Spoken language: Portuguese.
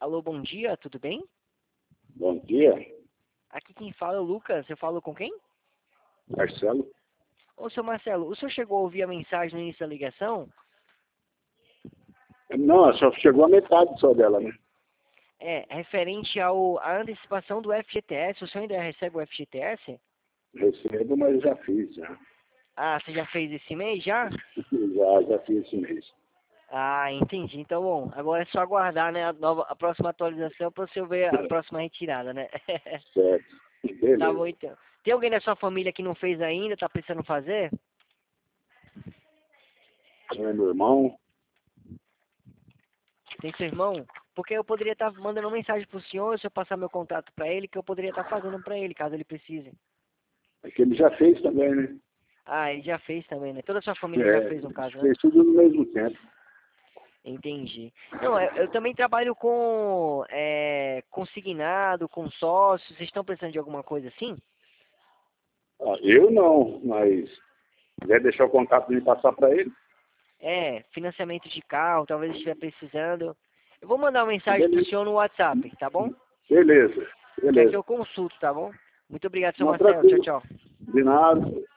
Alô, bom dia, tudo bem? Bom dia, Aqui quem fala é o Lucas, eu falo com quem? Marcelo. Ô, seu Marcelo, o senhor chegou a ouvir a mensagem no início da ligação? Não, só chegou a metade só dela, né? É, referente à antecipação do FGTS, o senhor ainda recebe o FGTS? Recebo, mas já fiz, já. Ah, você já fez esse mês já? Já fiz esse mês. Ah, entendi. Então, bom, agora é só aguardar, né, a próxima atualização para você ver a próxima retirada, né? Certo. Tá bom, Beleza. então. Tem alguém da sua família que não fez ainda, tá pensando em fazer? É meu irmão. Tem seu irmão? Porque eu poderia estar mandando uma mensagem pro senhor, se eu passar meu contato para ele, que eu poderia estar fazendo para ele, caso ele precise. É que ele já fez também, né? Ah, ele já fez também, né? Toda a sua família já É, fez, no caso, né? fez tudo no mesmo tempo. Entendi. Não, eu também trabalho com consignado, com sócios. Vocês estão precisando de alguma coisa assim? Ah, eu não, mas se quiser deixar o contato e passar para ele, É, financiamento de carro, talvez estiver precisando. Eu vou mandar uma mensagem pro beleza. senhor no WhatsApp, tá bom? Beleza. Quer que Beleza. eu consulto, tá bom? Muito obrigado, seu Não, Marcelo. Tchau, tranquilo. tchau. De nada.